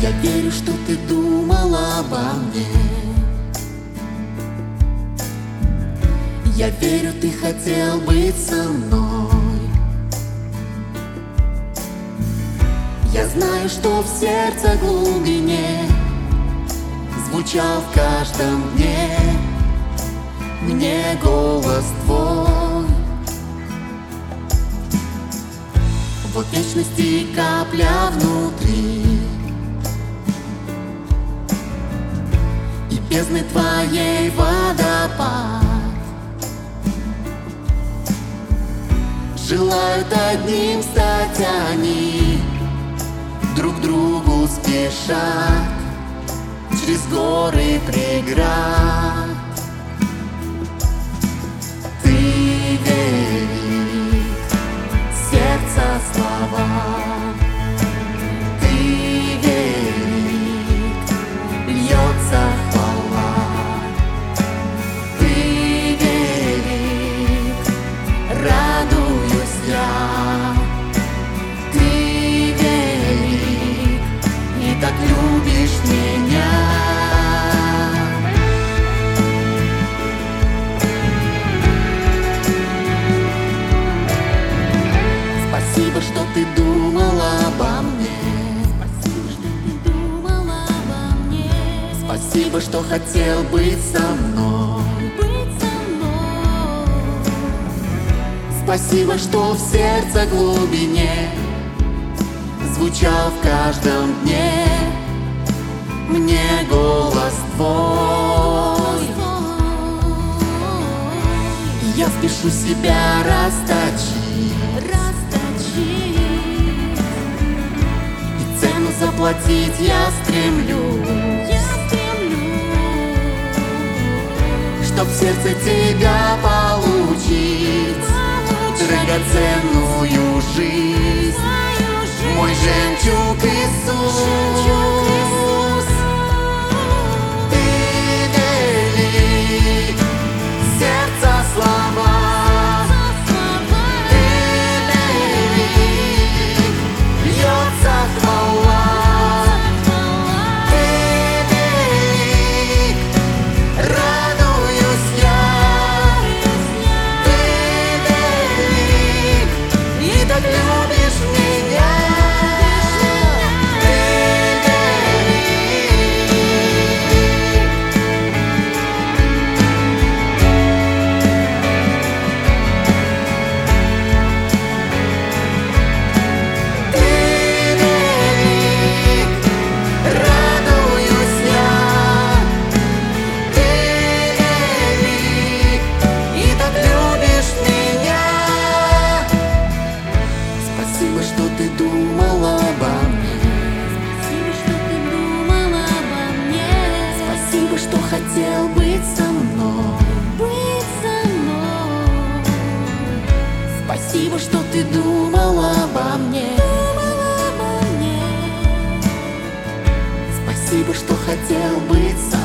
Я верю, что ты думала обо мне. Я верю, ты хотел быть со мной. Я знаю, что в сердце глубине звучал в каждом дне мне голос твой. Вот вечности капля внутри, и бездны твоей водопад желают одним стать они, друг другу спешат через горы преград. Ты веришь сердца слова, ты веришь, льется хвала, ты веришь, радуюсь я, ты веришь и так любишь меня. Спасибо, что ты думала обо мне. Спасибо, что ты думала обо мне. Спасибо, что хотел быть со мной. Спасибо, что в сердце глубине звучал в каждом дне мне голос твой. Я спешу себя расточить, и цену заплатить я стремлюсь, чтоб в сердце тебя получить драгоценную жизнь, мой жемчуг Иисус. Ты велик, сердца слова, ты велик, льется хвала, ты велик, радуюсь я, ты велик и так любишь меня. Спасибо, что ты думала обо мне. Спасибо, что хотел быть со мной. Спасибо, что ты думала обо мне. Спасибо, что хотел быть со мной.